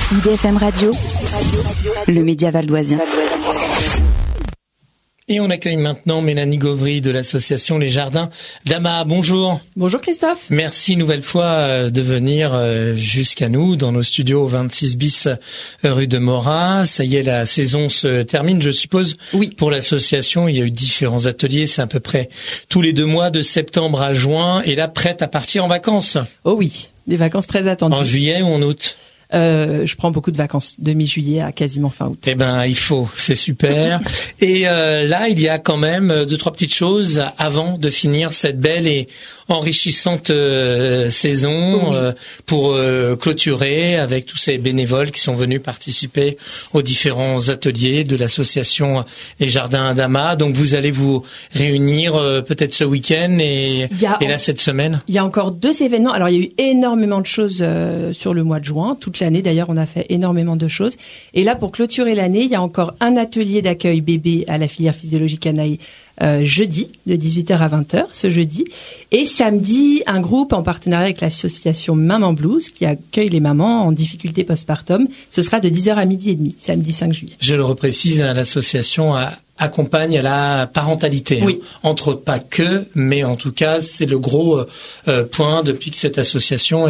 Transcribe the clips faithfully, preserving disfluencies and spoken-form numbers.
I D F M Radio, le média valdoisien. Et on accueille maintenant Mélanie Gauvry de l'association Les Jardins d'Ama. Bonjour. Bonjour Christophe. Merci une nouvelle fois de venir jusqu'à nous dans nos studios au vingt-six bis rue de Morat. Ça y est, la saison se termine, je suppose. Oui. Pour l'association, il y a eu différents ateliers. C'est à peu près tous les deux mois de septembre à juin. Et là, prête à partir en vacances. Oh oui, des vacances très attendues. En juillet ou en août? Euh, je prends beaucoup de vacances, de mi-juillet à quasiment fin août. Eh ben, il faut, c'est super. Et euh, là, il y a quand même deux, trois petites choses avant de finir cette belle et enrichissante euh, saison oui. euh, pour euh, clôturer avec tous ces bénévoles qui sont venus participer aux différents ateliers de l'association Les Jardins d'Ama. Donc, vous allez vous réunir euh, peut-être ce week-end et, et là, cette semaine. Il y a encore deux événements. Alors, il y a eu énormément de choses euh, sur le mois de juin. Toute l'année, d'ailleurs, on a fait énormément de choses. Et là, pour clôturer l'année, il y a encore un atelier d'accueil bébé à la filière physiologie canaille euh, jeudi, de dix-huit heures à vingt heures, ce jeudi. Et samedi, un groupe en partenariat avec l'association Maman Blues, qui accueille les mamans en difficulté postpartum. Ce sera de dix heures à midi et demi, samedi cinq juillet. Je le reprécise, l'association a accompagne à la parentalité, oui. hein. Entre autres, pas que, mais en tout cas, c'est le gros euh, point depuis que cette association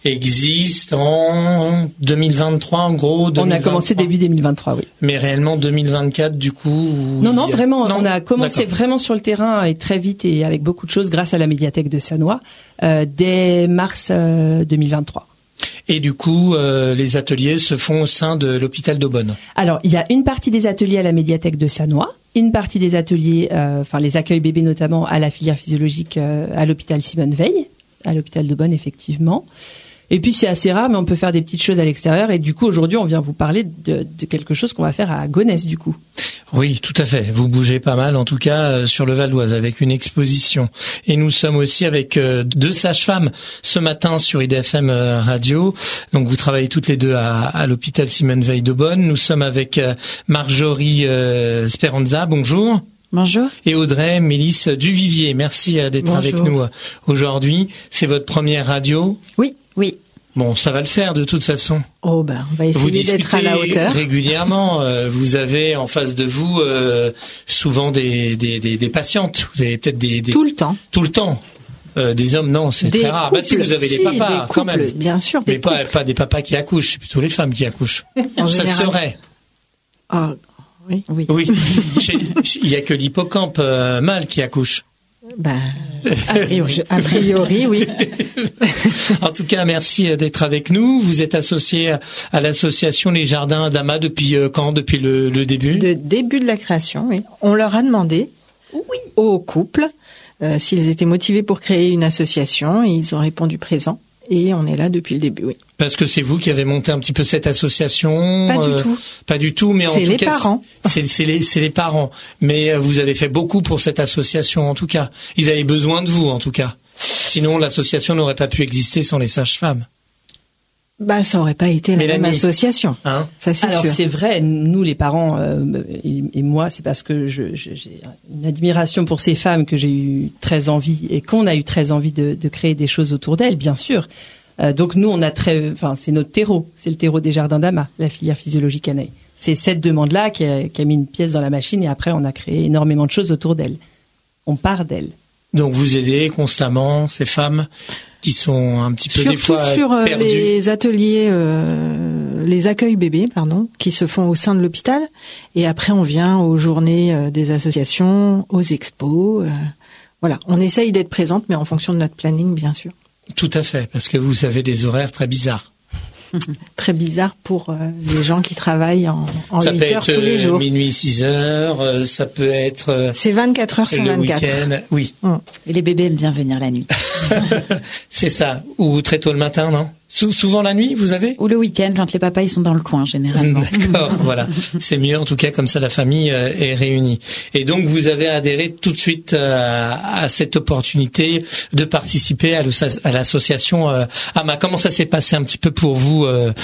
existe en deux mille vingt-trois, en gros. deux mille vingt-trois. On a commencé début deux mille vingt-trois, oui. Mais réellement deux mille vingt-quatre, du coup. Non, non, vraiment, non, on a commencé d'accord. vraiment sur le terrain et très vite et avec beaucoup de choses grâce à la médiathèque de Sannois euh, dès mars euh, deux mille vingt-trois. Et du coup, euh, les ateliers se font au sein de l'hôpital d'Aubonne. Alors, il y a une partie des ateliers à la médiathèque de Sannois, une partie des ateliers, euh, enfin les accueils bébés notamment à la filière physiologique euh, à l'hôpital Simone Veil, à l'hôpital d'Aubonne effectivement. Et puis c'est assez rare, mais on peut faire des petites choses à l'extérieur. Et du coup, aujourd'hui, on vient vous parler de, de quelque chose qu'on va faire à Gonesse, du coup. Oui, tout à fait. Vous bougez pas mal, en tout cas, euh, sur le Val d'Oise, avec une exposition. Et nous sommes aussi avec euh, deux sages-femmes ce matin sur I D F M euh, Radio. Donc, vous travaillez toutes les deux à, à l'hôpital Simone Veil d'Aubonne. Nous sommes avec euh, Marjorie euh, Speranza. Bonjour. Bonjour. Et Audrey Mélis Duvivier. Merci euh, d'être Bonjour. avec nous euh, aujourd'hui. C'est votre première radio? Oui, oui. Bon, ça va le faire de toute façon. Oh ben, on va essayer vous d'être à la hauteur. Vous régulièrement. Euh, vous avez en face de vous euh, souvent des, des, des, des patientes. Vous avez peut-être des, des... Tout le temps. Tout le temps. Euh, des hommes, non, c'est des très rare. Couples. Bah si, vous avez si, des papas, des couples, quand même. Bien sûr, des mais pas, pas des papas qui accouchent, c'est plutôt les femmes qui accouchent. En ça général. serait. Ah, oui. Oui. Oui. Il y a que l'hippocampe euh, mâle qui accouche. Ben, a priori, a priori, oui. En tout cas, merci d'être avec nous. Vous êtes associé à l'association Les Jardins d'Ama depuis quand? Depuis le, le début? De début de la création, oui. On leur a demandé, oui, aux couples, euh, s'ils étaient motivés pour créer une association, et ils ont répondu présent. Et on est là depuis le début, oui. Parce que c'est vous qui avez monté un petit peu cette association. Pas euh, du tout. Pas du tout, mais en c'est tout les cas, parents. c'est, c'est les, c'est les parents. Mais euh, vous avez fait beaucoup pour cette association, en tout cas. Ils avaient besoin de vous, en tout cas. Sinon, l'association n'aurait pas pu exister sans les sages-femmes. Bah, ça aurait pas été la Mélanie. même association. Hein? Ça, c'est Alors sûr. c'est vrai, nous les parents euh, et, et moi, c'est parce que je, je, j'ai une admiration pour ces femmes que j'ai eu très envie et qu'on a eu très envie de, de créer des choses autour d'elles, bien sûr. Euh, donc nous, on a très, enfin c'est notre terreau, c'est le terreau des Jardins d'Ama, la filière physiologie canaille. C'est cette demande-là qui a, qui a mis une pièce dans la machine et après on a créé énormément de choses autour d'elle. On part d'elle. Donc vous aidez constamment ces femmes qui sont un petit peu Surtout des fois sur euh, perdues. les ateliers, euh, les accueils bébés, pardon, qui se font au sein de l'hôpital. Et après, on vient aux journées euh, des associations, aux expos. Euh, voilà, on essaye d'être présente, mais en fonction de notre planning, bien sûr. Tout à fait, parce que vous avez des horaires très bizarres. Très bizarre pour euh, les gens qui travaillent en, en ça huit peut heures être tous les jours. minuit, six heures, euh, ça peut être euh, C'est vingt-quatre heures sur le vingt-quatre. week-end. Oui, Hum. Et les bébés aiment bien venir la nuit. c'est ça. Ou très tôt le matin, non? Sou- souvent la nuit, vous avez? Ou le week-end, quand les papas ils sont dans le coin, généralement. D'accord, voilà. C'est mieux en tout cas, comme ça la famille euh, est réunie. Et donc vous avez adhéré tout de suite euh, à cette opportunité de participer à, à l'association euh, Ama. Comment ça s'est passé un petit peu pour vous, euh,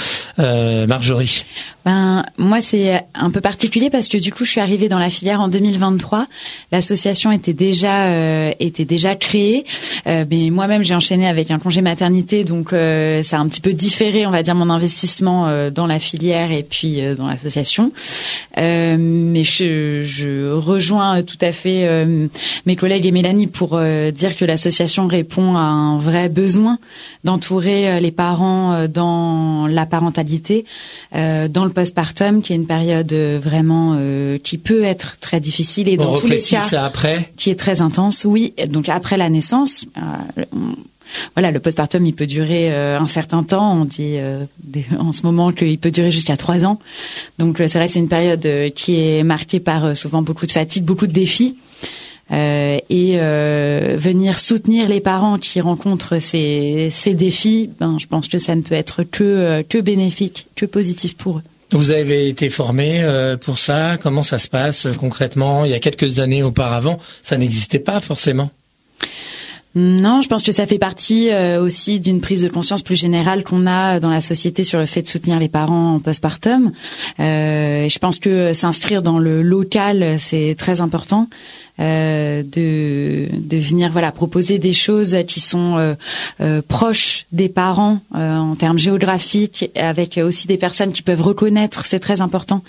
Euh, Marjorie. Ben moi c'est un peu particulier parce que du coup je suis arrivée dans la filière en deux mille vingt-trois. L'association était déjà euh, était déjà créée, euh, mais moi-même j'ai enchaîné avec un congé maternité, donc euh, ça a un petit peu différé, on va dire, mon investissement euh, dans la filière et puis euh, dans l'association. Euh, mais je, je rejoins tout à fait euh, mes collègues et Mélanie pour euh, dire que l'association répond à un vrai besoin d'entourer euh, les parents euh, dans la parentalité, euh, dans le postpartum, qui est une période vraiment euh, qui peut être très difficile et dans on tous les cas ça après. qui est très intense. Oui, donc après la naissance, euh, on, voilà, le postpartum il peut durer euh, un certain temps. On dit euh, des, en ce moment qu'il peut durer jusqu'à trois ans. Donc euh, c'est vrai que c'est une période euh, qui est marquée par euh, souvent beaucoup de fatigue, beaucoup de défis. Euh, et euh, venir soutenir les parents qui rencontrent ces, ces défis, ben, je pense que ça ne peut être que, euh, que bénéfique, que positif pour eux. Vous avez été formé euh, pour ça. Comment ça se passe euh, concrètement? Il y a quelques années auparavant, ça n'existait pas forcément. Non, je pense que ça fait partie euh, aussi d'une prise de conscience plus générale qu'on a dans la société sur le fait de soutenir les parents en postpartum. Euh, et je pense que s'inscrire dans le local, c'est très important. Euh, de de venir voilà proposer des choses qui sont euh, euh, proches des parents euh, en termes géographiques, avec aussi des personnes qui peuvent reconnaître, c'est très important.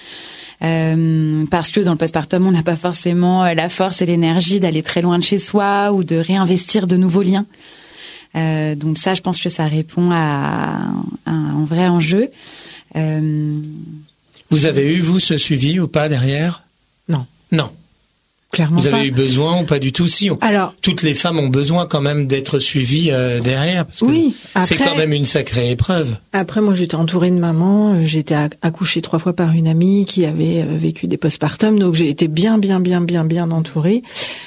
Euh, parce que dans le postpartum, on n'a pas forcément la force et l'énergie d'aller très loin de chez soi ou de réinvestir de nouveaux liens. Euh, donc ça, je pense que ça répond à, à un vrai enjeu. Euh... Vous avez eu, vous, ce suivi ou pas derrière? Non. Non. Clairement Vous avez pas. eu besoin ou pas du tout? Si. On... Alors, toutes les femmes ont besoin quand même d'être suivies euh, derrière, parce que oui, après, c'est quand même une sacrée épreuve. Après, moi, j'étais entourée de mamans. J'étais accouchée trois fois par une amie qui avait vécu des postpartum, donc j'ai été bien, bien, bien, bien, bien entourée.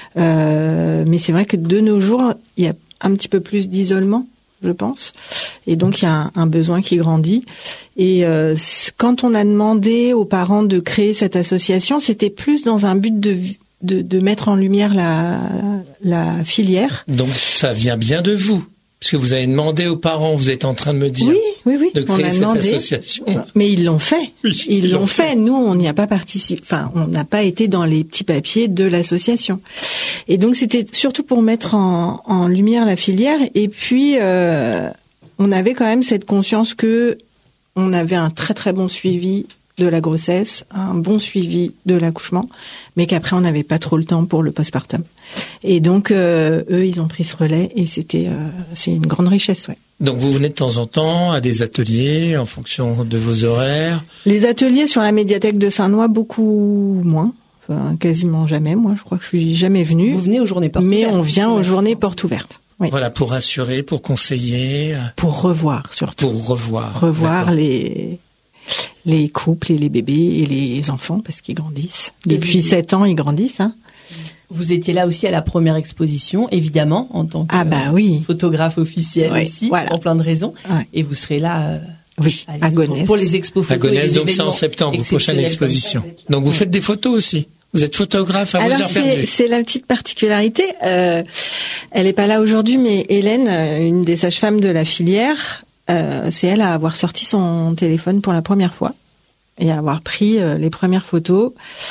Euh, mais c'est vrai que de nos jours, il y a un petit peu plus d'isolement, je pense, et donc il y a un, un besoin qui grandit. Et euh, quand on a demandé aux parents de créer cette association, c'était plus dans un but de De, de mettre en lumière la, la filière. Donc ça vient bien de vous, parce que vous avez demandé aux parents, vous êtes en train de me dire, oui, oui, oui, de créer on a cette demandé, association. Mais ils l'ont fait. Oui, ils, ils l'ont fait. fait. Nous, on n'y a pas participé. Enfin, on n'a pas été dans les petits papiers de l'association. Et donc c'était surtout pour mettre en, en lumière la filière. Et puis euh, on avait quand même cette conscience que on avait un très très bon suivi de la grossesse, un bon suivi de l'accouchement, mais qu'après on n'avait pas trop le temps pour le postpartum. Et donc euh, eux, ils ont pris ce relais et c'était euh, c'est une grande richesse, ouais. Donc vous venez de temps en temps à des ateliers en fonction de vos horaires? Les ateliers sur la médiathèque de Saint-Noix, beaucoup moins, enfin, quasiment jamais. Moi, je crois que je suis jamais venue. Vous venez aux journées portes ouvertes. Mais on vient aux journées portes ouvertes. Oui. Voilà, pour rassurer, pour conseiller, pour revoir surtout. Pour revoir. Revoir les les couples et les bébés et les enfants, parce qu'ils grandissent. Depuis sept ans, ils grandissent. Hein. Vous étiez là aussi à la première exposition, évidemment, en tant que ah bah oui. photographe officiel ouais, aussi, voilà. pour plein de raisons. Ouais. Et vous serez là euh, oui, à Gonesse. Pour les expos photos. À Gonesse, donc c'est en septembre, prochaine exposition. Donc vous faites des photos aussi. Vous êtes photographe à Alors vos heures c'est, perdues. c'est la petite particularité. Euh, elle est pas là aujourd'hui, mais Hélène, une des sages-femmes de la filière, Euh, c'est elle à avoir sorti son téléphone pour la première fois et à avoir pris euh, les premières photos.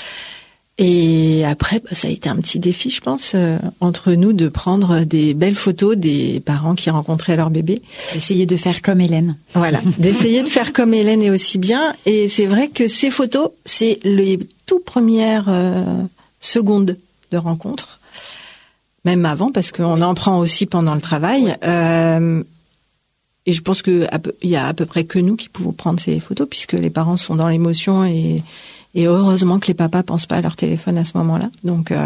Et après, bah, ça a été un petit défi, je pense, euh, entre nous de prendre des belles photos des parents qui rencontraient leur bébé. Essayer de faire comme Hélène. Voilà, d'essayer de faire comme Hélène et aussi bien. Et c'est vrai que ces photos, c'est les tout premières euh, secondes de rencontre, même avant, parce qu'on en prend aussi pendant le travail. Euh, Et je pense que il y a à peu près que nous qui pouvons prendre ces photos, puisque les parents sont dans l'émotion et, et heureusement que les papas pensent pas à leur téléphone à ce moment-là. Donc euh,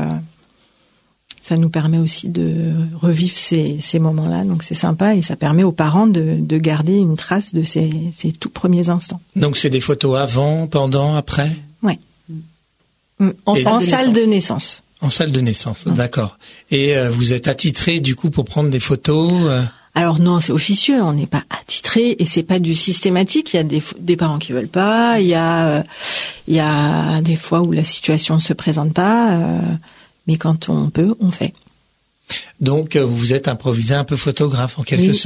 ça nous permet aussi de revivre ces, ces moments-là. Donc c'est sympa et ça permet aux parents de, de garder une trace de ces, ces tout premiers instants. Donc c'est des photos avant, pendant, après. Ouais. En, en salle, de salle de naissance. En salle de naissance, ouais. D'accord. Et euh, vous êtes attitré du coup pour prendre des photos euh... Alors non, c'est officieux, on n'est pas attitré et c'est pas du systématique. Il y a des, des parents qui veulent pas, il y a, il y a des fois où la situation ne se présente pas, euh, mais quand on peut, on fait. Donc vous vous êtes improvisé un peu photographe en quelque oui, sorte.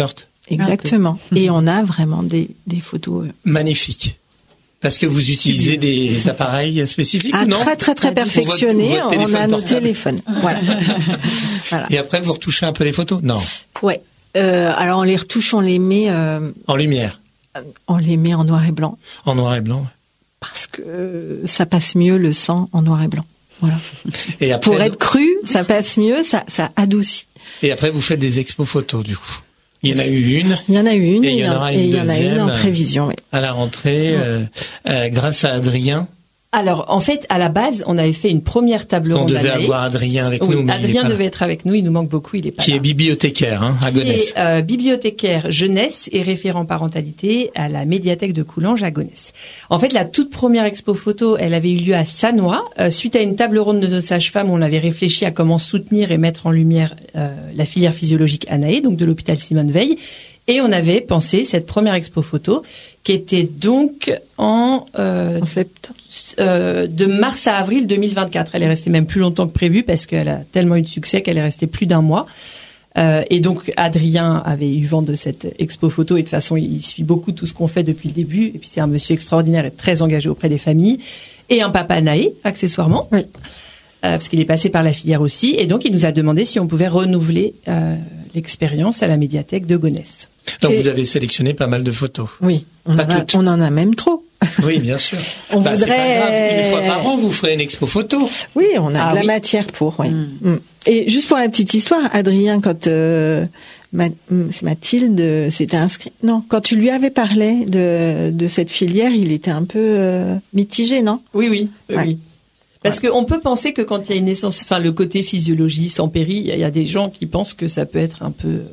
exactement. Et on a vraiment des, des photos... Euh... magnifiques. Parce que vous utilisez des appareils spécifiques ah, ou non? Très, très, très perfectionnés. On a nos téléphones. Voilà. Voilà. Et après, vous retouchez un peu les photos? Non. Ouais. Euh, alors, on les retouche, on les met... Euh, en lumière? On les met en noir et blanc. En noir et blanc, ouais. Parce que ça passe mieux le sang en noir et blanc. Voilà. Et après, pour être cru, ça passe mieux, ça, ça adoucit. Et après, vous faites des expos photos, du coup. Il y en a eu une. Il y en a eu une. Et il y en aura une et il y en a deuxième. une en prévision, oui. À la rentrée, ouais. euh, euh, grâce à Adrien. Alors, en fait, à la base, on avait fait une première table ronde. On devait avoir Adrien avec oui, nous. Mais Adrien devait être avec nous. Il nous manque beaucoup. Il est pas Qui là. est bibliothécaire, hein, à Gonesse. Qui est euh, bibliothécaire jeunesse et référent parentalité à la médiathèque de Coulanges à Gonesse. En fait, la toute première expo photo, elle avait eu lieu à Sannois. Euh, suite à une table ronde de nos sages-femmes, on avait réfléchi à comment soutenir et mettre en lumière euh, la filière physiologique Anaé, donc de l'hôpital Simone Veil. Et on avait pensé cette première expo photo qui était donc en, euh, en septembre. Euh, de mars à avril deux mille vingt-quatre. Elle est restée même plus longtemps que prévu parce qu'elle a tellement eu de succès qu'elle est restée plus d'un mois. Euh, et donc Adrien avait eu vent de cette expo photo et de toute façon il suit beaucoup tout ce qu'on fait depuis le début. Et puis c'est un monsieur extraordinaire et très engagé auprès des familles et un papa naé accessoirement. Oui. Euh, parce qu'il est passé par la filière aussi. Et donc il nous a demandé si on pouvait renouveler euh, l'expérience à la médiathèque de Gonesse. Donc et... vous avez sélectionné pas mal de photos. Oui, on, en a, on en a même trop. Oui, bien sûr. on bah, voudrait... C'est pas grave, une fois par an, vous ferez une expo photo. Oui, on a ah, de la oui. matière pour. Oui. Mm. Mm. Et juste pour la petite histoire, Adrien, quand euh, Ma... c'est Mathilde s'était inscrit. Non, quand tu lui avais parlé de de cette filière, il était un peu euh, mitigé, non? Oui, oui, ouais. oui. Parce ouais. qu'on peut penser que quand il y a une naissance, enfin le côté physiologie sans péri, il y a des gens qui pensent que ça peut être un peu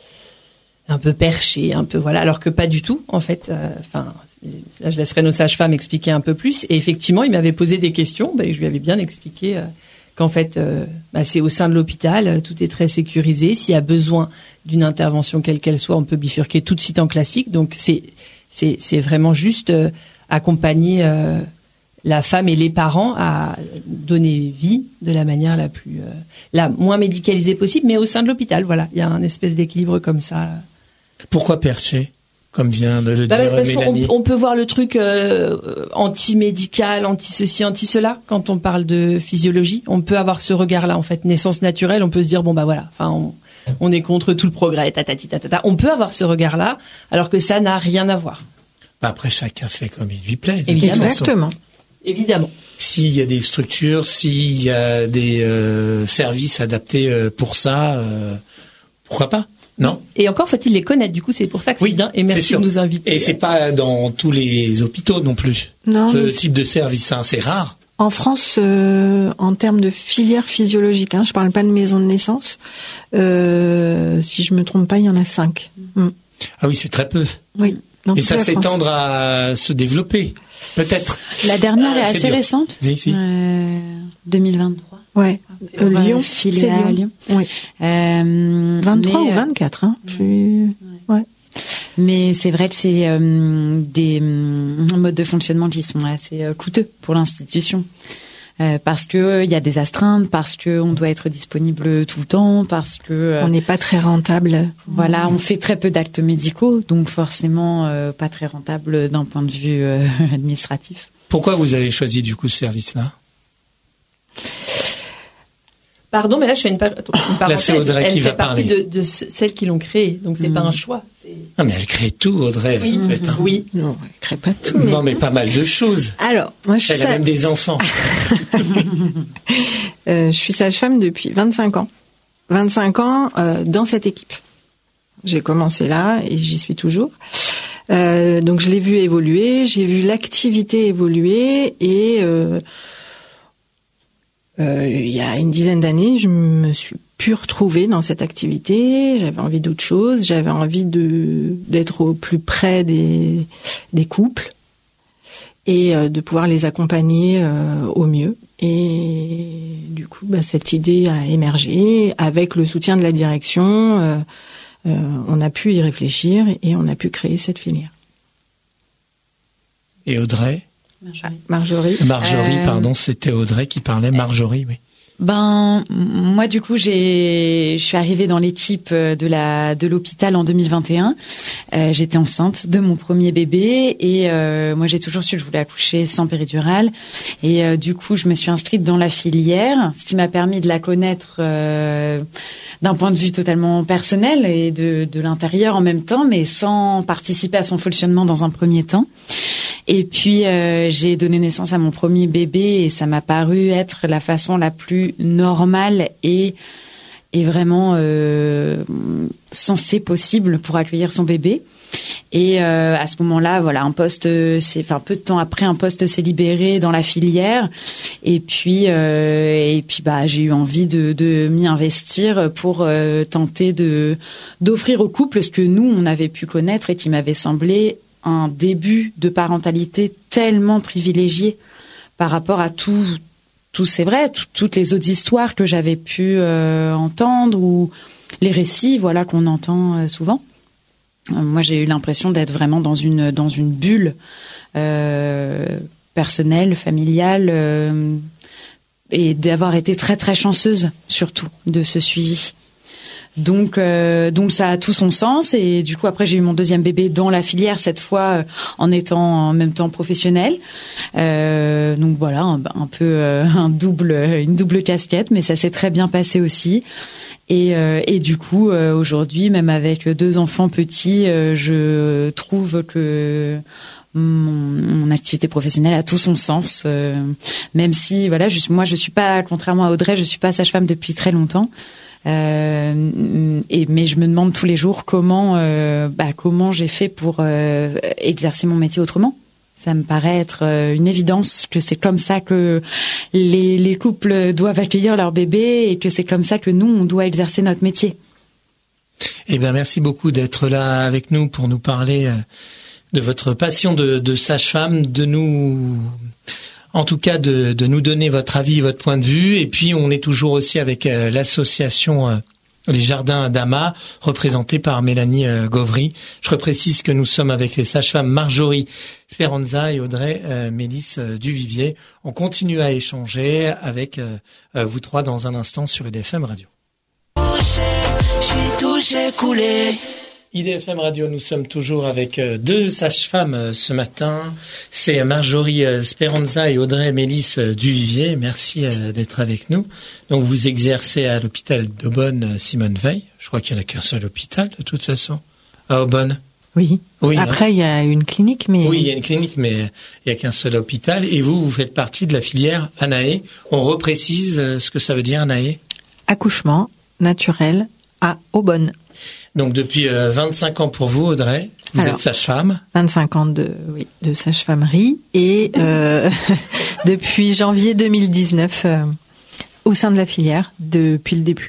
un peu perché, un peu voilà, alors que pas du tout en fait. Enfin, euh, ça, je laisserai nos sages-femmes expliquer un peu plus. Et effectivement, il m'avait posé des questions, ben, je lui avais bien expliqué euh, qu'en fait, euh, bah, c'est au sein de l'hôpital, euh, tout est très sécurisé. S'il y a besoin d'une intervention quelle qu'elle soit, on peut bifurquer tout de suite en classique. Donc c'est c'est c'est vraiment juste euh, accompagner euh, la femme et les parents à donner vie de la manière la plus euh, la moins médicalisée possible, mais au sein de l'hôpital. Voilà, il y a un espèce d'équilibre comme ça. Pourquoi perché, comme vient de le bah dire parce Mélanie? On, on peut voir le truc euh, anti-médical, anti-ceci, anti-cela. Quand on parle de physiologie, on peut avoir ce regard-là. En fait, naissance naturelle, on peut se dire bon bah voilà, enfin on, on est contre tout le progrès, tatati tatata. On peut avoir ce regard-là, alors que ça n'a rien à voir. Bah après, chacun fait comme il lui plaît. Évidemment. Exactement. Évidemment. S'il y a des structures, s'il y a des euh, services adaptés euh, pour ça, euh, pourquoi pas? Non. Et encore faut-il les connaître. Du coup, c'est pour ça que c'est oui, bien. Et merci de nous inviter. Et c'est pas dans tous les hôpitaux non plus. Non. Ce type de service, hein, c'est rare. En France, euh, en termes de filière physiologique, hein, je parle pas de maison de naissance. Euh, si je me trompe pas, il y en a cinq. Mm. Ah oui, c'est très peu. Oui. Et ça s'étendre à se développer, peut-être. La dernière euh, est assez dur. récente. Si, si. Euh, deux mille vingt-trois. Ouais. Euh, Lyon, filiale à Lyon. Oui. Euh, vingt-trois mais, ou vingt-quatre, hein. Plus... Ouais. ouais. Mais c'est vrai que c'est euh, des euh, modes de fonctionnement qui sont assez euh, coûteux pour l'institution. Euh, parce que il y a des astreintes, parce que on doit être disponible tout le temps, parce que euh, on n'est pas très rentable. Voilà, on fait très peu d'actes médicaux, donc forcément euh, pas très rentable d'un point de vue euh, administratif. Pourquoi vous avez choisi du coup ce service-là? Pardon, mais là je fais une, par- une parenthèse. Là, c'est Audrey elle qui fait va partie parler. de, de ce- celles qui l'ont créé, donc c'est mmh. pas un choix. C'est... Ah mais elle crée tout, Audrey. Oui, en fait, hein. oui. Non, elle crée pas tout. Non, mais... mais pas mal de choses. Alors, moi je suis Elle a sa... même des enfants. euh, je suis sage-femme depuis vingt-cinq ans. vingt-cinq ans euh, dans cette équipe. J'ai commencé là et j'y suis toujours. Euh, donc je l'ai vu évoluer, j'ai vu l'activité évoluer et euh, euh, il y a une dizaine d'années, je me suis plus retrouvée dans cette activité. J'avais envie d'autre chose, j'avais envie de d'être au plus près des des couples et euh, de pouvoir les accompagner euh, au mieux. Et du coup, bah, cette idée a émergé avec le soutien de la direction. Euh, euh, on a pu y réfléchir et on a pu créer cette filière. Et Audrey? Marjorie. Marjorie. Marjorie, Euh... pardon, c'était Audrey qui parlait. Marjorie, oui. Ben moi du coup j'ai je suis arrivée dans l'équipe de la de l'hôpital en deux mille vingt et un. Euh, j'étais enceinte de mon premier bébé et euh, moi j'ai toujours su que je voulais accoucher sans péridurale et euh, du coup je me suis inscrite dans la filière, ce qui m'a permis de la connaître euh, d'un point de vue totalement personnel et de de l'intérieur en même temps, mais sans participer à son fonctionnement dans un premier temps. Et puis euh, j'ai donné naissance à mon premier bébé et ça m'a paru être la façon la plus normale et et vraiment euh, sensée possible pour accueillir son bébé. Et euh, à ce moment-là, voilà, un poste, c'est, enfin peu de temps après, un poste s'est libéré dans la filière. Et puis, euh, et puis, bah, j'ai eu envie de, de m'y investir pour euh, tenter de d'offrir aux couples ce que nous on avait pu connaître et qui m'avait semblé un début de parentalité tellement privilégié par rapport à tout. Tout c'est vrai, tout, toutes les autres histoires que j'avais pu euh, entendre ou les récits, voilà, qu'on entend euh, souvent. Euh, moi, j'ai eu l'impression d'être vraiment dans une dans une bulle euh, personnelle, familiale, euh, et d'avoir été très très chanceuse surtout de ce suivi. Donc, euh, donc ça a tout son sens et du coup après j'ai eu mon deuxième bébé dans la filière cette fois euh, en étant en même temps professionnelle. Euh, donc voilà un, un peu euh, un double une double casquette, mais ça s'est très bien passé aussi. Et, euh, et du coup euh, aujourd'hui même avec deux enfants petits, euh, je trouve que Mon, mon activité professionnelle a tout son sens, euh, même si voilà, je, moi je suis pas, contrairement à Audrey, je suis pas sage-femme depuis très longtemps. Euh, et mais je me demande tous les jours comment, euh, bah, comment j'ai fait pour euh, exercer mon métier autrement. Ça me paraît être euh, une évidence que c'est comme ça que les, les couples doivent accueillir leur bébé et que c'est comme ça que nous on doit exercer notre métier. Eh bien, merci beaucoup d'être là avec nous pour nous parler de votre passion de, de sage-femme, de nous, en tout cas, de, de nous donner votre avis, votre point de vue. Et puis, on est toujours aussi avec euh, l'association euh, Les Jardins d'Ama, représentée par Mélanie euh, Gauvry. Je reprécise que nous sommes avec les sages-femmes Marjorie Speranza et Audrey euh, Mélis euh, Duvivier. On continue à échanger avec euh, euh, vous trois dans un instant sur I D F M Radio. Je suis touché, coulé. I D F M Radio, nous sommes toujours avec deux sages-femmes ce matin. C'est Marjorie Speranza et Audrey Mélis Duvivier. Merci d'être avec nous. Donc, vous exercez à l'hôpital d'Aubonne Simone Veil. Je crois qu'il n'y en a qu'un seul hôpital, de toute façon, à Aubonne. Oui. Oui. Après, il hein. y a une clinique, mais... Oui, il y a une clinique, mais il n'y a qu'un seul hôpital. Et vous, vous faites partie de la filière ANAE. On reprécise ce que ça veut dire, ANAE. Accouchement naturel à Aubonne. Donc depuis euh, vingt-cinq ans pour vous, Audrey, vous Alors, êtes sage-femme. vingt-cinq ans de oui de sage-famerie et euh, depuis janvier deux mille dix-neuf euh, au sein de la filière depuis le début.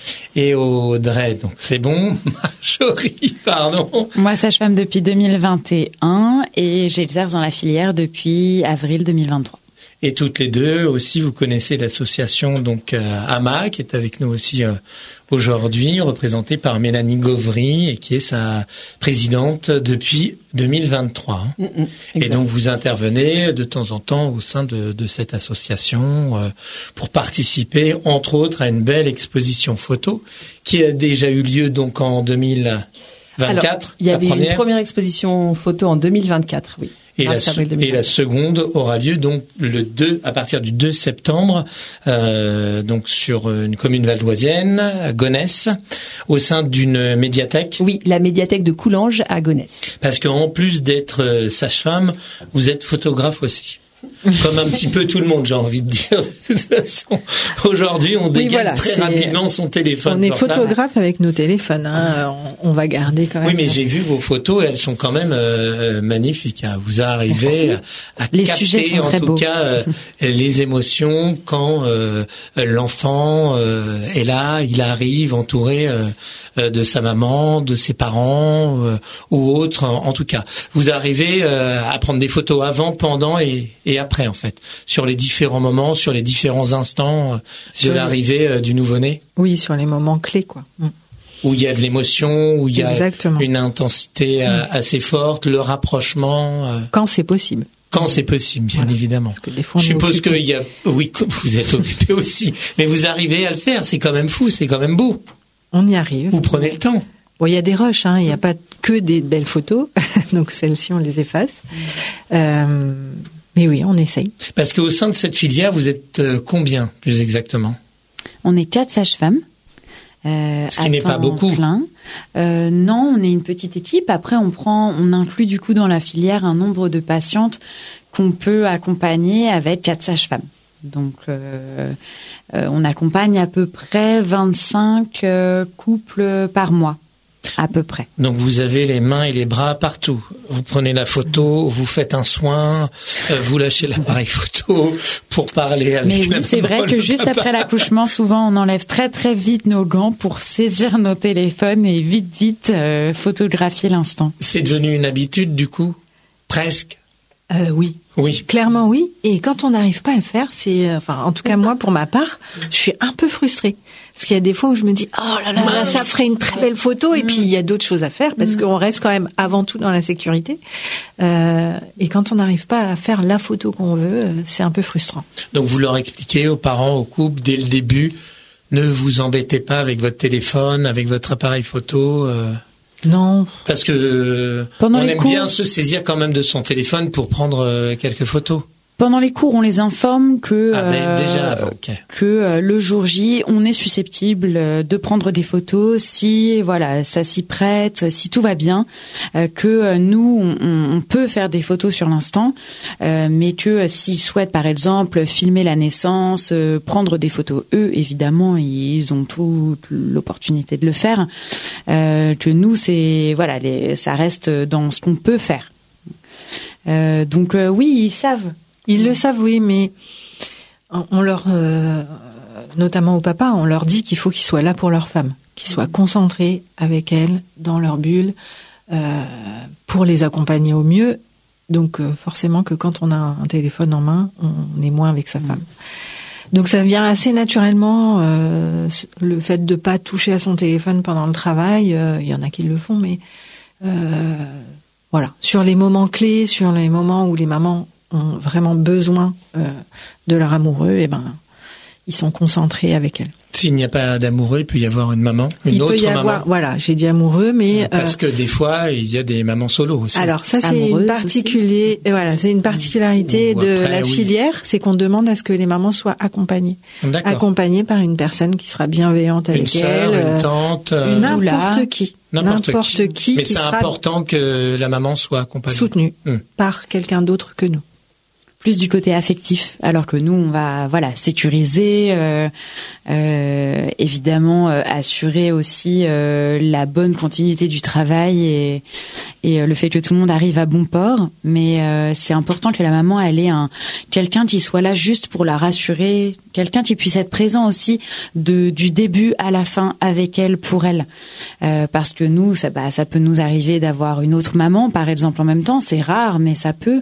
Et Audrey, donc c'est bon. Marjorie, pardon. Moi, sage-femme depuis deux mille vingt et un et j'exerce dans la filière depuis avril deux mille vingt-trois. Et toutes les deux aussi, vous connaissez l'association donc euh, AMA, qui est avec nous aussi euh, aujourd'hui, représentée par Mélanie Gauvry, et qui est sa présidente depuis deux mille vingt-trois. Hein. Mmh, mmh, et donc vous intervenez de temps en temps au sein de, de cette association euh, pour participer, entre autres, à une belle exposition photo qui a déjà eu lieu donc en deux mille vingt-quatre. Alors, il y avait une première exposition photo en deux mille vingt-quatre, oui. Et la, et la seconde aura lieu donc le deux à partir du deux septembre, euh, donc sur une commune valdoisienne, à Gonesse, au sein d'une médiathèque. Oui, la médiathèque de Coulanges à Gonesse. Parce qu'en plus d'être sage-femme, vous êtes photographe aussi. Comme un petit peu tout le monde, j'ai envie de dire. De toute façon, aujourd'hui, on dégaine oui, voilà, très rapidement son téléphone. On est portable. Photographe avec nos téléphones. Hein. On, on va garder quand même. Oui, mais j'ai vu vos photos, elles sont quand même euh, magnifiques. Hein. Vous arrivez à, à les capter, sujets sont en très tout beaux. cas, euh, les émotions quand euh, l'enfant euh, est là, il arrive entouré euh, de sa maman, de ses parents euh, ou autres. En, en tout cas, vous arrivez euh, à prendre des photos avant, pendant et, et après, en fait, sur les différents moments, sur les différents instants de l'arrivée les... du nouveau-né. Oui, sur les moments clés, quoi. Mm. Où il y a de l'émotion, où il y a Exactement. Une intensité mm. assez forte, le rapprochement. Quand c'est possible. Quand c'est possible, bien voilà. évidemment. Parce que des fois, je suppose qu'il y a, oui, vous êtes occupé aussi, mais vous arrivez à le faire. C'est quand même fou, c'est quand même beau. On y arrive. Vous prenez le temps. Bon, il y a des rushs, hein. Il n'y a pas que des belles photos, donc celles-ci on les efface. Euh, mais oui, on essaye. Parce qu'au sein de cette filière, vous êtes euh, combien, plus exactement? On est quatre sages-femmes. Euh, Ce qui n'est pas beaucoup. Plein. Euh, non, on est une petite équipe. Après, on prend, on inclut du coup dans la filière un nombre de patientes qu'on peut accompagner avec quatre sages-femmes. Donc, euh, euh, on accompagne à peu près vingt-cinq euh, couples par mois. À peu près. Donc vous avez les mains et les bras partout. Vous prenez la photo, vous faites un soin, euh, vous lâchez l'appareil photo pour parler avec Mais oui, la c'est maman, vrai que juste papa. après l'accouchement, souvent on enlève très très vite nos gants pour saisir nos téléphones et vite vite euh, photographier l'instant. C'est devenu une habitude du coup? Presque? Euh, oui. Oui. Clairement oui. Et quand on n'arrive pas à le faire, c'est, euh, enfin, en tout cas moi pour ma part, je suis un peu frustrée. Parce qu'il y a des fois où je me dis, oh là là, là ça ferait une très belle photo. Et puis il y a d'autres choses à faire parce qu'on reste quand même avant tout dans la sécurité. Euh, et quand on n'arrive pas à faire la photo qu'on veut, c'est un peu frustrant. Donc vous leur expliquez aux parents, au couple, dès le début, ne vous embêtez pas avec votre téléphone, avec votre appareil photo. Euh... Non. Parce que euh, Pendant on les aime cours... bien se saisir quand même de son téléphone pour prendre euh, quelques photos. Pendant les cours, on les informe que ah, ben, déjà, euh, okay. que euh, le jour J, on est susceptible euh, de prendre des photos si voilà ça s'y prête, si tout va bien, euh, que euh, nous on, on peut faire des photos sur l'instant, euh, mais que euh, s'ils souhaitent par exemple filmer la naissance, euh, prendre des photos, eux évidemment ils ont toute l'opportunité de le faire. Euh, que nous c'est voilà les, ça reste dans ce qu'on peut faire. Euh, donc euh, oui ils savent. Ils le savent, oui, mais on leur, euh, notamment au papa, on leur dit qu'il faut qu'ils soient là pour leur femme, qu'ils soient concentrés avec elles, dans leur bulle, euh, pour les accompagner au mieux. Donc euh, forcément que quand on a un téléphone en main, on est moins avec sa femme. Donc ça vient assez naturellement, euh, le fait de pas toucher à son téléphone pendant le travail. Euh, il y en a qui le font, mais euh, voilà, sur les moments clés, sur les moments où les mamans ont vraiment besoin euh, de leur amoureux, et ben ils sont concentrés avec elle. S'il n'y a pas d'amoureux, il peut y avoir une maman, une il autre peut y maman. avoir, voilà, j'ai dit amoureux, mais parce euh, que des fois il y a des mamans solo aussi. Alors ça c'est Amoureuse une particulier, voilà, c'est une particularité Ou de après, la oui. filière, c'est qu'on demande à ce que les mamans soient accompagnées, D'accord. accompagnées par une personne qui sera bienveillante Une avec sœur, elle, une tante, euh, n'importe qui, n'importe, n'importe qui, qui Mais c'est sera important que la maman soit accompagnée. soutenue Hmm. par quelqu'un d'autre que nous. Plus du côté affectif, alors que nous on va voilà sécuriser, euh, euh, évidemment euh, assurer aussi euh, la bonne continuité du travail et, et euh, le fait que tout le monde arrive à bon port. Mais euh, c'est important que la maman elle ait un quelqu'un qui soit là juste pour la rassurer, quelqu'un qui puisse être présent aussi de du début à la fin avec elle pour elle, euh, parce que nous ça bah ça peut nous arriver d'avoir une autre maman par exemple en même temps, c'est rare mais ça peut.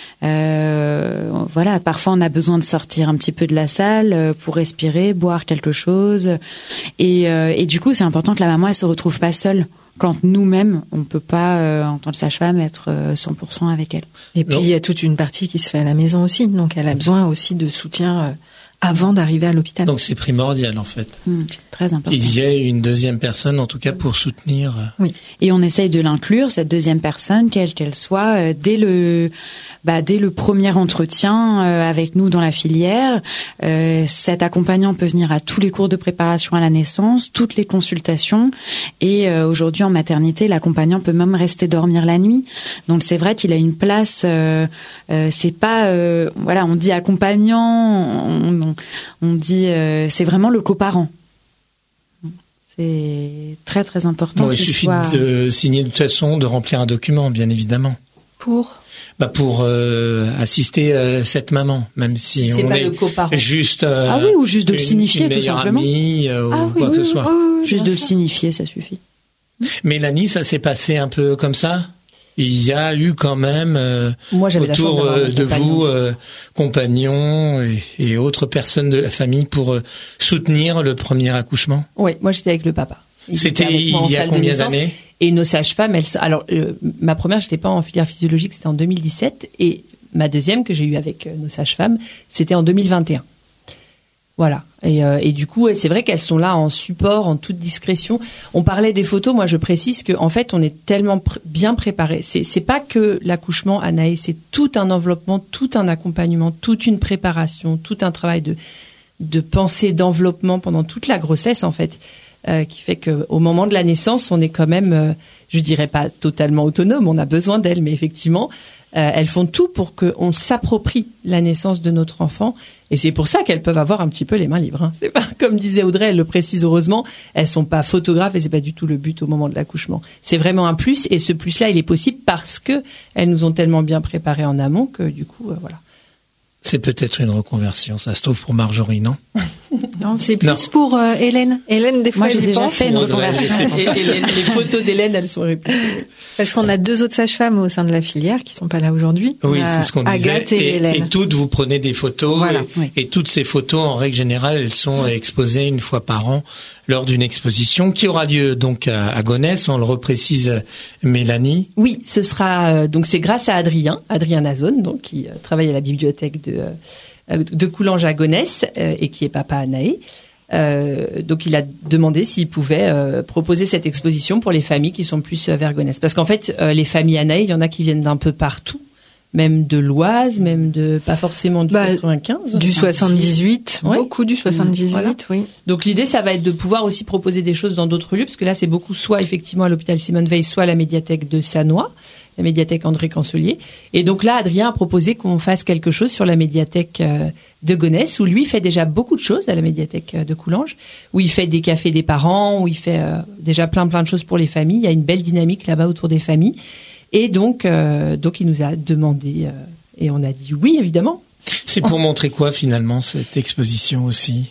Euh, voilà, parfois on a besoin de sortir un petit peu de la salle pour respirer, boire quelque chose, et, euh, et du coup c'est important que la maman elle se retrouve pas seule quand nous-mêmes on peut pas euh, en tant que sage-femme être cent pour cent avec elle. Et puis Non. il y a toute une partie qui se fait à la maison aussi, donc elle a besoin aussi de soutien euh, avant d'arriver à l'hôpital. Donc c'est primordial en fait. Mmh, c'est très important. Il y a une deuxième personne en tout cas pour soutenir. Oui. Et on essaye de l'inclure cette deuxième personne, quelle qu'elle soit, euh, dès le bah, dès le premier entretien euh, avec nous dans la filière. Euh, cet accompagnant peut venir à tous les cours de préparation à la naissance, toutes les consultations. Et euh, aujourd'hui en maternité, l'accompagnant peut même rester dormir la nuit. Donc c'est vrai qu'il a une place. Euh, euh, c'est pas euh, voilà, on dit accompagnant, on, on, on dit euh, c'est vraiment le coparent. C'est très très important. Bon, il qu'il suffit soit... de signer de toute façon, de remplir un document, bien évidemment. Pour Bah pour euh, assister euh, cette maman, même si C'est on pas est le coparent. juste euh, Ah oui, ou juste de le une- signifier, une tout meilleure simplement. amie, euh, ah ou oui, quoi oui, que ce soit. oui, oui, oui, Juste bien de le sûr. signifier, ça suffit. Mélanie, ça s'est passé un peu comme ça. Il y a eu quand même euh, Moi, j'avais la chance autour d'avoir euh, un de compagnon. vous euh, compagnons et, et autres personnes de la famille pour euh, soutenir le premier accouchement. Oui, moi j'étais avec le papa. Il C'était était avec moi en il y a salle de combien naissance. d'années? Et nos sages-femmes, elles, alors euh, ma première, j'étais pas en filière physiologique, c'était en deux mille dix-sept, et ma deuxième que j'ai eue avec nos sages-femmes, c'était en deux mille vingt et un. Voilà. Et, euh, et du coup, c'est vrai qu'elles sont là en support, en toute discrétion. On parlait des photos. Moi, je précise que en fait, on est tellement pr- bien préparé. C'est, c'est pas que l'accouchement, Anaë, c'est tout un enveloppement, tout un accompagnement, toute une préparation, tout un travail de de pensée, d'enveloppement pendant toute la grossesse, en fait, euh, qui fait que au moment de la naissance, on est quand même, euh, je dirais pas totalement autonome. On a besoin d'elles, mais effectivement. Euh, elles font tout pour qu'on s'approprie la naissance de notre enfant. Et c'est pour ça qu'elles peuvent avoir un petit peu les mains libres. Hein. C'est pas, comme disait Audrey, elle le précise heureusement, elles sont pas photographes et c'est pas du tout le but au moment de l'accouchement. C'est vraiment un plus et ce plus-là, il est possible parce que elles nous ont tellement bien préparés en amont que du coup, euh, voilà. C'est peut-être une reconversion, ça se trouve pour Marjorie, non? Non, c'est plus non. pour euh, Hélène. Hélène, des fois, Moi, j'ai elle y déjà pense. fait une reconversion. Et, et les, les photos d'Hélène, elles sont réputées. Parce qu'on a deux autres sages-femmes au sein de la filière qui sont pas là aujourd'hui. Oui, on a c'est ce qu'on Agathe disait. et, Et, Hélène. et toutes, vous prenez des photos. Voilà, et, oui. et toutes ces photos, en règle générale, elles sont exposées une fois par an lors d'une exposition qui aura lieu donc à, à Gonesse. On le reprécise, Mélanie. Oui, ce sera euh, donc c'est grâce à Adrien, Adrien Nazone, donc qui euh, travaille à la bibliothèque de euh, de Coulanges à Gonesse euh, et qui est papa Anaë. Euh, donc il a demandé s'il pouvait euh, proposer cette exposition pour les familles qui sont plus euh, vers Gonesse. Parce qu'en fait, euh, les familles Anaë, il y en a qui viennent d'un peu partout, même de l'Oise, même de pas forcément du Bah, quatre-vingt-quinze, Du soixante-dix-huit, Ouais. beaucoup du soixante-dix-huit, Voilà. oui. Donc l'idée, ça va être de pouvoir aussi proposer des choses dans d'autres lieux, parce que là, c'est beaucoup soit effectivement à l'hôpital Simone Veil, soit à la médiathèque de Sannois, la médiathèque André Cancelier. Et donc là, Adrien a proposé qu'on fasse quelque chose sur la médiathèque euh, de Gonesse, où lui fait déjà beaucoup de choses à la médiathèque euh, de Coulanges, où il fait des cafés des parents, où il fait euh, déjà plein plein de choses pour les familles. Il y a une belle dynamique là-bas autour des familles. Et donc, euh, donc il nous a demandé, euh, et on a dit oui, évidemment. C'est pour montrer quoi finalement cette exposition aussi?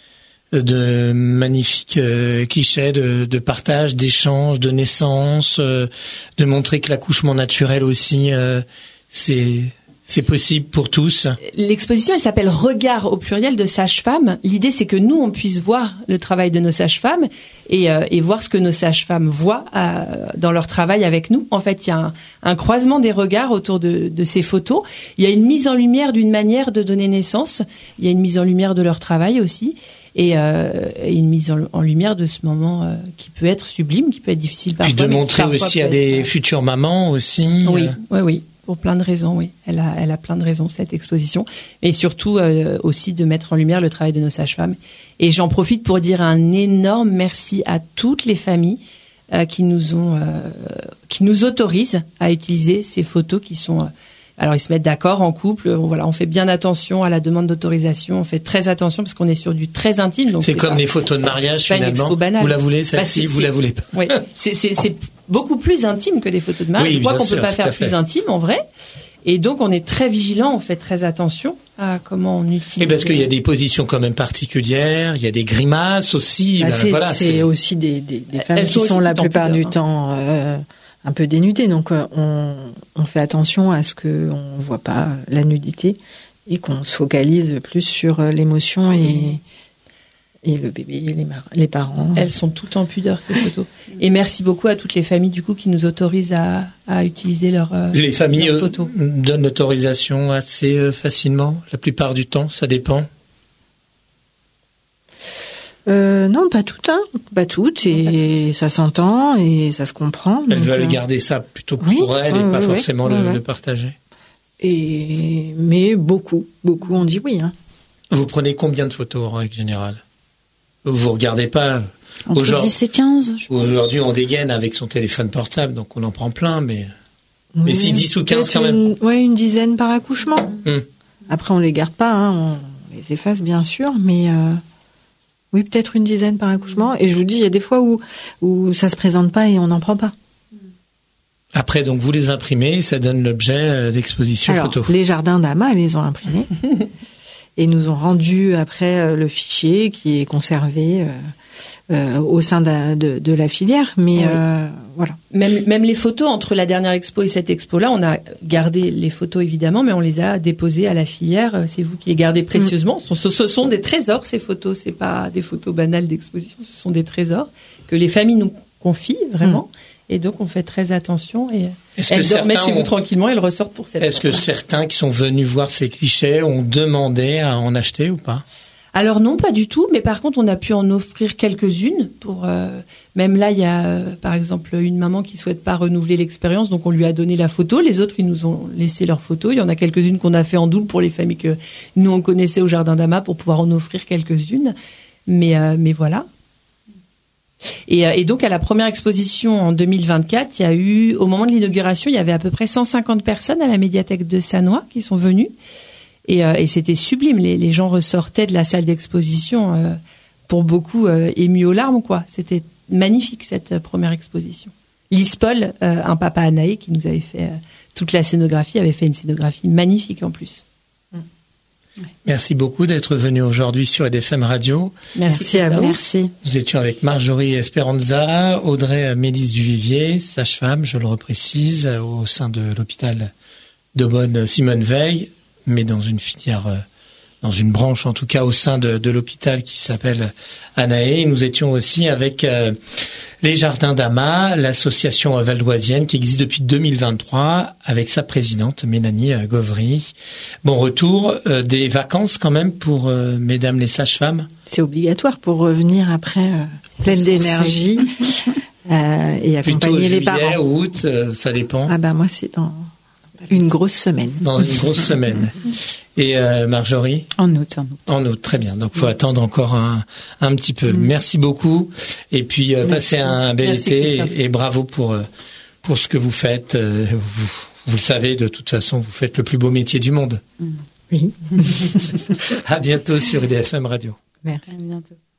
De magnifiques euh, clichés de, de partage, d'échange, de naissance, euh, de montrer que l'accouchement naturel aussi, euh, c'est c'est possible pour tous. L'exposition, elle s'appelle Regard au pluriel de sages-femmes. L'idée, c'est que nous, on puisse voir le travail de nos sages-femmes et, euh, et voir ce que nos sages-femmes voient euh, dans leur travail avec nous. En fait, il y a un, un croisement des regards autour de, de ces photos. Il y a une mise en lumière d'une manière de donner naissance. Il y a une mise en lumière de leur travail aussi. Et, euh, et une mise en, en lumière de ce moment euh, qui peut être sublime, qui peut être difficile parfois. Puis de mais montrer parfois aussi peut à des être, euh, futures mamans aussi. Oui, euh, oui, oui. Pour plein de raisons, oui. Elle a, elle a plein de raisons, cette exposition. Et surtout, euh, aussi de mettre en lumière le travail de nos sages-femmes. Et j'en profite pour dire un énorme merci à toutes les familles euh, qui nous ont, euh, qui nous autorisent à utiliser ces photos qui sont, euh, alors ils se mettent d'accord en couple. On, voilà, on fait bien attention à la demande d'autorisation. On fait très attention parce qu'on est sur du très intime. Donc c'est, c'est comme pas, les photos de mariage pas une finalement. expo banale. Vous la voulez celle-ci, bah, vous la voulez pas. Oui, c'est, c'est, c'est beaucoup plus intime que les photos de mariage. Oui, je crois bien qu'on sûr, peut pas tout faire à fait. plus intime en vrai. Et donc on est très vigilant, on fait très attention à comment on utilise. Et parce qu'il y a des positions quand même particulières, il y a des grimaces aussi. Bah, ben, c'est, voilà, c'est, c'est aussi des, des, des femmes Elles qui sont sont aussi la tout en plupart pudeur, du hein. temps euh, un peu dénudées. Donc euh, on, on fait attention à ce qu'on voit pas la nudité et qu'on se focalise plus sur euh, l'émotion et, et le bébé, les, mar- les parents. Elles sont toutes en pudeur, ces photos. Et merci beaucoup à toutes les familles du coup qui nous autorisent à, à utiliser leurs euh, les familles leurs euh, photos. donnent l'autorisation assez euh, facilement, la plupart du temps, ça dépend. Euh, non, pas toutes, hein. Pas toutes, et ça s'entend et ça se comprend. Elles donc, veulent euh, garder ça plutôt oui, pour elles ouais, et pas ouais, forcément ouais, le, ouais. le partager. Et mais beaucoup, beaucoup ont dit oui. Hein. Vous prenez combien de photos en règle générale? Vous regardez pas. Entre Aujourd'hui, dix et quinze. je- aujourd'hui, on dégaine avec son téléphone portable, donc on en prend plein, mais Mais Oui, si dix ou quinze peut-être quand même. Une, ouais, une dizaine par accouchement. Hmm. Après, on les garde pas, hein, on les efface bien sûr, mais euh, oui, peut-être une dizaine par accouchement. Et je vous dis, il y a des fois où où ça se présente pas et on n'en prend pas. Après, donc vous les imprimez, ça donne l'objet euh, d'exposition Alors, photo. les jardins d'Ama, ils les ont imprimés et nous ont rendu après euh, le fichier qui est conservé euh, euh, au sein de, de, de la filière. Mais Oui. euh, voilà. Même, même les photos entre la dernière expo et cette expo-là, on a gardé les photos évidemment, mais on les a déposées à la filière. C'est vous qui les gardez précieusement. Ce, sont, ce sont des trésors, ces photos. C'est pas des photos banales d'exposition. Ce sont des trésors que les familles nous confient vraiment. Et donc, on fait très attention. Et Est-ce elle que dormait certains chez vous ont... tranquillement, elle ressort pour septembre. Est-ce que certains qui sont venus voir ces clichés ont demandé à en acheter ou pas? Alors non, pas du tout, mais par contre, on a pu en offrir quelques-unes. Pour euh, même là, il y a euh, par exemple une maman qui souhaite pas renouveler l'expérience, donc on lui a donné la photo. Les autres, ils nous ont laissé leur photo. Il y en a quelques-unes qu'on a fait en double pour les familles que nous on connaissait au Jardin d'Ama pour pouvoir en offrir quelques-unes. Mais euh, mais voilà. Et, euh, et donc à la première exposition en deux mille vingt-quatre, il y a eu, au moment de l'inauguration, il y avait à peu près cent cinquante personnes à la médiathèque de Sannois qui sont venues. Et, euh, et c'était sublime. Les, les gens ressortaient de la salle d'exposition, euh, pour beaucoup, euh, émus aux larmes, quoi. C'était magnifique, cette euh, première exposition. Lise Paul, euh, un papa Anaé, qui nous avait fait euh, toute la scénographie, avait fait une scénographie magnifique en plus. Ouais. Merci beaucoup d'être venu aujourd'hui sur E D F M Radio. Merci, Merci à vous. Merci. Nous étions avec Marjorie Esperanza, Audrey Médis Duvivier, sage-femme, je le reprécise, au sein de l'hôpital d'Aubonne Simone Veil, mais dans une filière, dans une branche en tout cas au sein de, de l'hôpital qui s'appelle Anaé. Nous étions aussi avec euh, les Jardins d'Ama, l'association valdoisienne qui existe depuis deux mille vingt-trois avec sa présidente Mélanie Gauvry. Bon retour euh, des vacances quand même pour euh, mesdames les sages-femmes. C'est obligatoire pour revenir après euh, pleine d'énergie euh, et accompagner Plutôt les juillet, parents. août, euh, ça dépend. Ah bah moi c'est dans une grosse semaine. Dans une grosse semaine. Et euh, Marjorie? En août, en août. En août, très bien. Donc, faut attendre encore un, un petit peu. Mmh. Merci beaucoup. Et puis, euh, passez un bel Merci, été et, et bravo pour, euh, pour ce que vous faites. Euh, vous, vous le savez, de toute façon, vous faites le plus beau métier du monde. Mmh. Oui. À bientôt sur E D F M Radio. Merci. À bientôt.